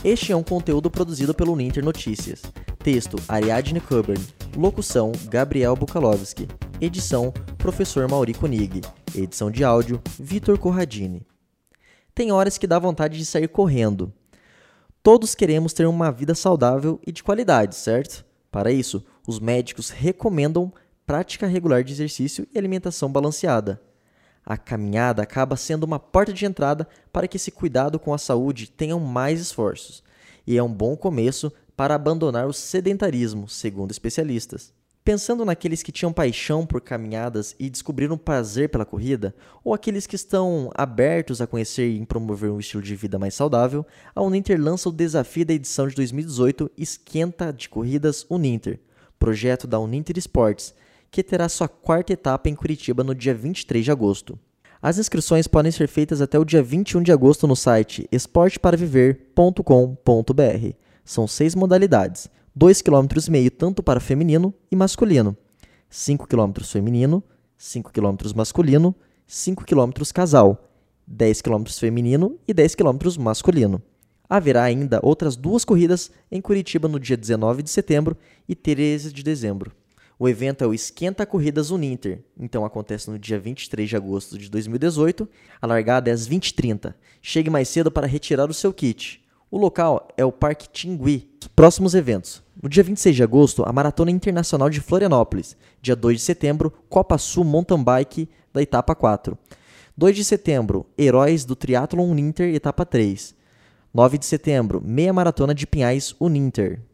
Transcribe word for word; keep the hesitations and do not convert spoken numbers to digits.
Este é um conteúdo produzido pelo Uninter Notícias. Texto, Ariadne Coburn. Locução, Gabriel Bukalovski. Edição, Professor Mauri Konig. Edição de áudio, Vitor Corradini. Tem horas que dá vontade de sair correndo. Todos queremos ter uma vida saudável e de qualidade, certo? Para isso, os médicos recomendam prática regular de exercício e alimentação balanceada. A caminhada acaba sendo uma porta de entrada para que esse cuidado com a saúde tenha mais esforços, e é um bom começo para abandonar o sedentarismo, segundo especialistas. Pensando naqueles que tinham paixão por caminhadas e descobriram prazer pela corrida, ou aqueles que estão abertos a conhecer e promover um estilo de vida mais saudável, a Uninter lança o desafio da edição de dois mil e dezoito Esquenta de Corridas Uninter, projeto da Uninter Esportes, que terá sua quarta etapa em Curitiba no dia vinte e três de agosto. As inscrições podem ser feitas até o dia vinte e um de agosto no site esporte para viver ponto com ponto b r. São seis modalidades, dois vírgula cinco quilômetros tanto para feminino e masculino, cinco quilômetros feminino, cinco quilômetros masculino, cinco quilômetros casal, dez quilômetros feminino e dez quilômetros masculino. Haverá ainda outras duas corridas em Curitiba no dia dezenove de setembro e treze de dezembro. O evento é o Esquenta Corridas Uninter, então acontece no dia vinte e três de agosto de dois mil e dezoito, a largada é às vinte e trinta. Chegue mais cedo para retirar o seu kit. O local é o Parque Tingui. Próximos eventos. No dia vinte e seis de agosto, a Maratona Internacional de Florianópolis. Dia dois de setembro, Copa Sul Mountain Bike da etapa quatro. dois de setembro, Heróis do Triathlon Uninter, etapa três. nove de setembro, Meia Maratona de Pinhais Uninter.